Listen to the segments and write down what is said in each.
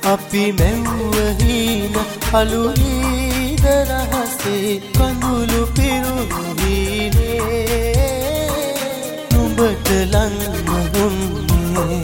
අපි මෙව්වහින අලුරීද රහසේ කඳුළු පිරුණීනේ නුඹට ලං වුන්නේ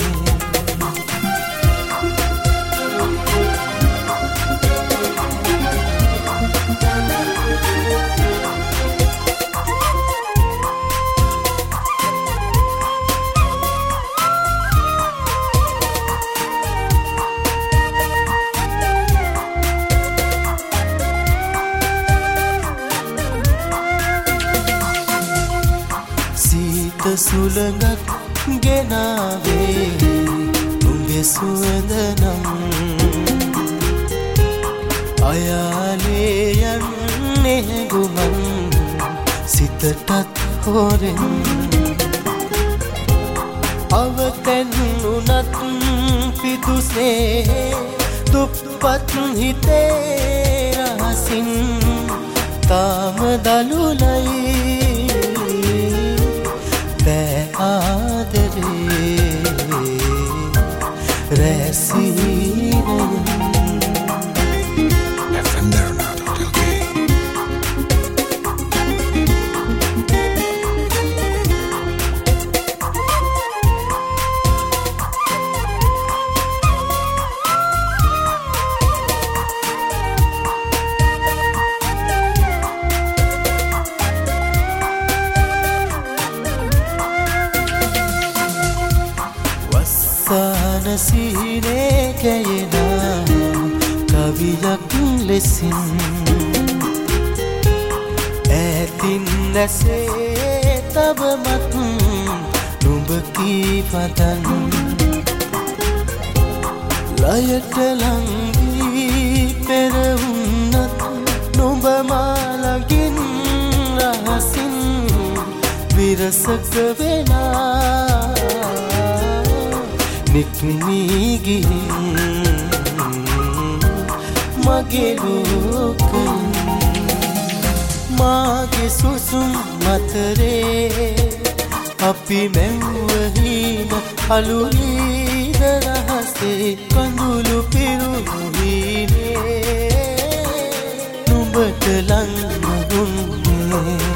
සුළඟක් ගෙනාවේ උඹේ සුවඳ නම් අයාලේ යන්නේ ගුමන් සිතටත් හොරෙන් අවතැන් උනත් පිදුසේ දුප්පත් හිතේ රහසින් තාම දලුලයි ආදරේ රැසීනේ FM Darnado සීනේ කැයෙනා කවියක් ලෙසින් ඈතින් නැසේ තවමත් නුඹ කී පතන් ලයට ලංවී පෙරවුන්නත් නුඹ මාලගින් රහසින් විරසක වෙලා නික්මී ගිහින් මගේ ලෝකෙන් මාගේ සුසුම් මතරේ අපි මෙව්වහින අලුරීද රහසේ කඳුළු පිරුණීනේ නුඹට ලං වුන්නේ